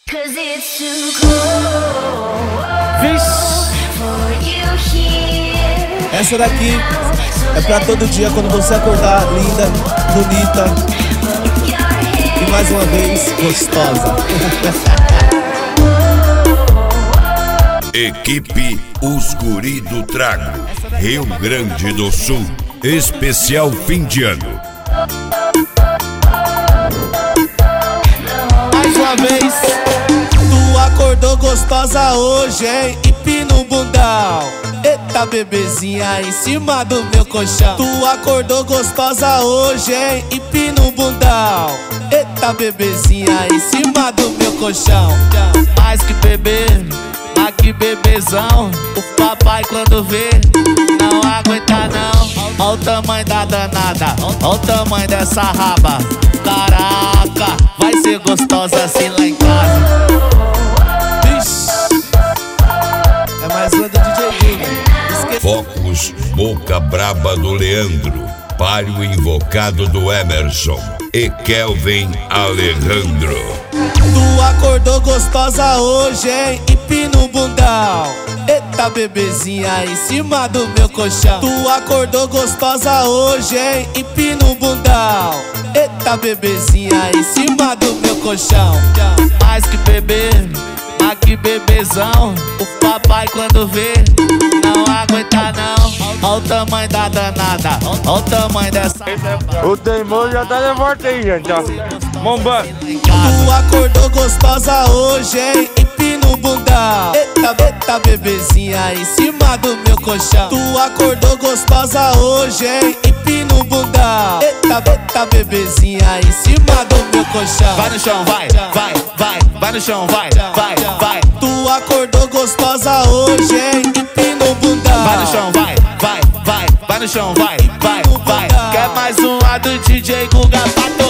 Vixe! Essa daqui é pra todo dia quando você acordar linda, bonita e mais uma vez gostosa. Equipe Os Guri do Trago, Rio Grande do Sul, especial fim de ano. Mais uma vez, tu acordou gostosa hoje, hein? Hippie no bundão. Eita bebezinha em cima do meu colchão. Tu acordou gostosa hoje, hein? Hippie no bundão. Eita bebezinha em cima do meu colchão. Mais que bebê, aqui bebezão. O papai quando vê não aguenta não. Olha o tamanho da danada, olha o tamanho dessa raba. Caraca, vai ser gostosa assim lá em casa. É mais uma do DJ Guga. Focus Boca Braba do Leandro, Páreo Invocado do Emerson e Kelvin Alejandro. Tu acordou gostosa hoje, hein? Hippie no bundão. Eita bebezinha em cima do meu colchão. Tu acordou gostosa hoje, hein? Hippie no bundão. Eita bebezinha em cima do meu colchão. Mais que bebê, aqui bebezão. O papai quando vê não aguenta não. Olha o tamanho da danada, olha o tamanho dessa. O teimoso já tá de volta aí, gente, ó. Bombando. Tu acordou gostosa hoje, hein? Hippie no bundão. Eita bebezinha em cima do meu colchão. Tu acordou gostosa hoje, hein? Hippie no bundão. Eita bebezinha em cima do meu colchão. Vai no chão, vai no chão, vai. Tu acordou gostosa hoje, hein? Hippie no bundão. Vai no chão, vai no chão, vai. Quer mais uma do DJ Guga pra